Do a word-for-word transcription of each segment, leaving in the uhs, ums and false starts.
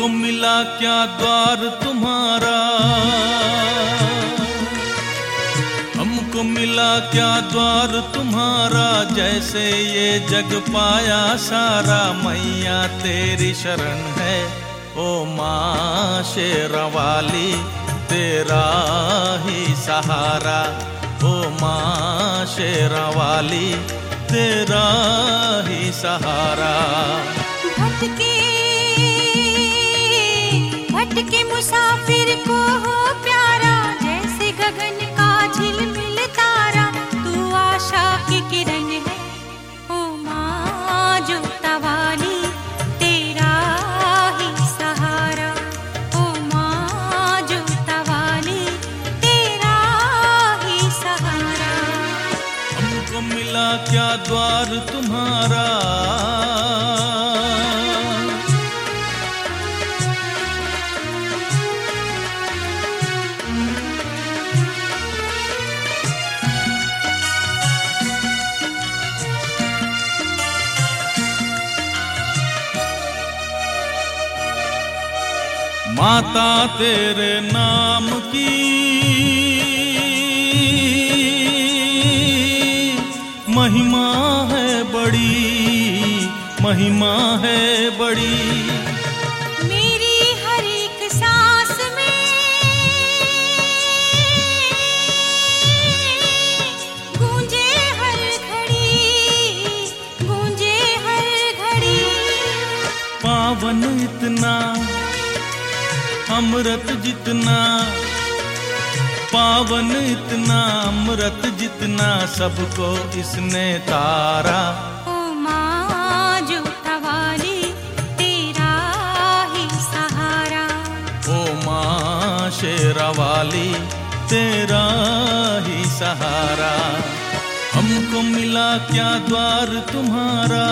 हमको मिला क्या द्वार तुम्हारा, हमको मिला क्या द्वार तुम्हारा, जैसे ये जग पाया सारा। मैया तेरी शरण है ओ माँ शेरावाली, तेरा ही सहारा। ओ माँ शेरावाली, तेरा ही सहारा। भटके भटके मुसाफिर को हो प्यारा, जैसे गगन का झिलमिल तारा। तू आशा की किरण है ओ माँ जोतावाली, तेरा ही सहारा। ओ माँ जोतावाली, तेरा ही सहारा। हमको मिला क्या द्वार तुम्हारा, माता तेरे नाम की महिमा है बड़ी, महिमा है बड़ी। मेरी हर एक सांस में गूंजे हर घड़ी, गूंजे हर घड़ी। पावन इतना अमृत जितना, पावन इतना अमृत जितना, सबको इसने तारा। ओ माँ जोतावाली, तेरा ही सहारा। ओ माँ शेरावाली, तेरा ही सहारा। हमको मिला क्या द्वार तुम्हारा,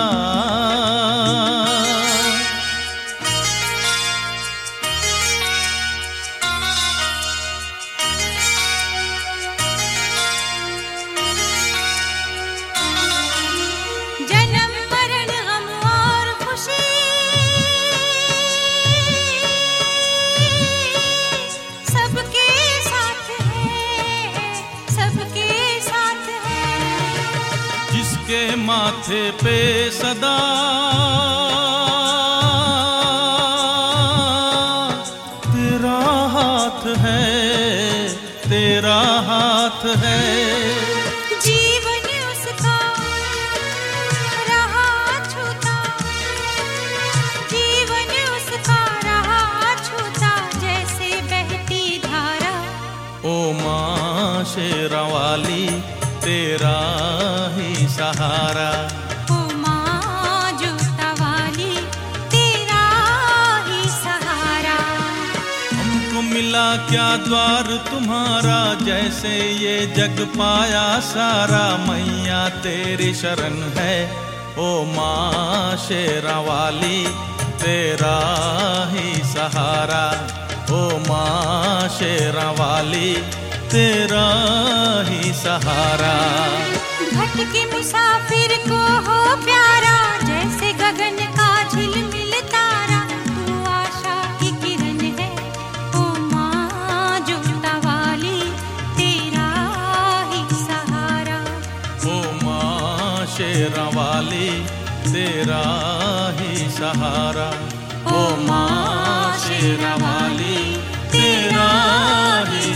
के माथे पे सदा तेरा हाथ है, तेरा हाथ है। जीवन उसका रहा छूता, जीवन उसका रहा छूता, जैसे बहती धारा। ओ माँ शेरावाली, तेरा ही सहारा। ओ माँ जोतावाली, तेरा ही सहारा। हमको मिला क्या द्वार तुम्हारा, जैसे ये जग पाया सारा। मैया तेरी शरण है ओ माँ शेरावाली, तेरा ही सहारा। ओ माँ शेरावाली, तेरा ही सहारा। भटके मुसाफिर को हो प्यारा, जैसे गगन का झिलमिल तारा। तू आशा की किरण है ओ माँ जोतावाली, तेरा ही सहारा। ओ माँ शेरावाली, तेरा ही सहारा। ओ माँ शेरावाली, तेरा ही